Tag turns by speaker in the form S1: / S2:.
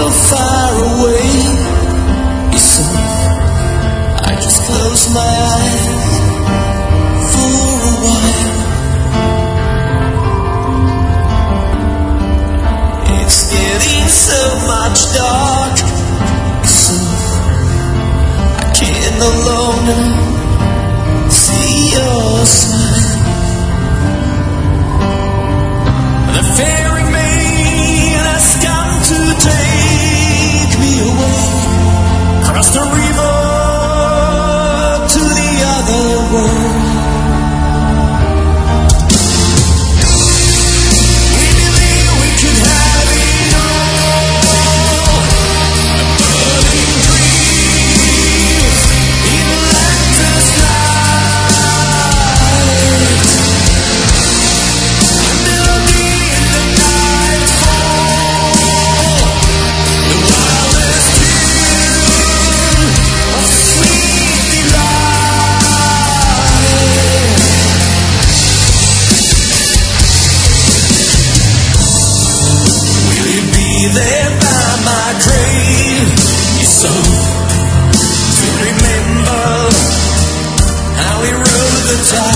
S1: real far away. So I just close my eyes for a while. It's getting so much dark, so I can no longer see your smile. The fairy maid has come to take me away, across the river to the other world. We believe we could have it all, a burning dream in Atlantis night. A melody in the nightfall, the wildest tune of sweet delight. Will you be there by my grave? Your soul to remember how we rode the tide.